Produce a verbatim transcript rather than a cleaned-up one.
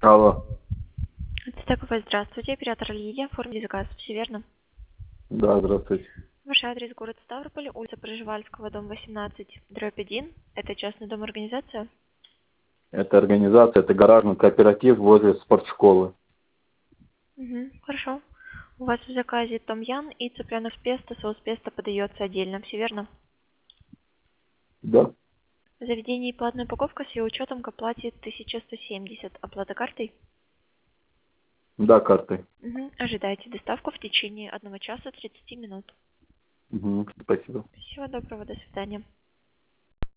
Алло. Стековая, здравствуйте. Оператор Лидия. Оформили заказ. Все верно? Да, здравствуйте. Ваш адрес город Ставрополь, улица Пржевальского, дом восемнадцать, дробь один. Это частный дом-организация? Это организация, это гаражный кооператив возле спортшколы. Угу, хорошо. У вас в заказе томьян и цыпленок с песто, соус песто подается отдельно. Все верно? Да? В заведении платная упаковка с ее учетом к оплате тысяча сто семьдесят. Оплата картой? Да, картой. Угу. Ожидайте доставку в течение одного часа тридцати минут. Угу, спасибо. Всего доброго, до свидания.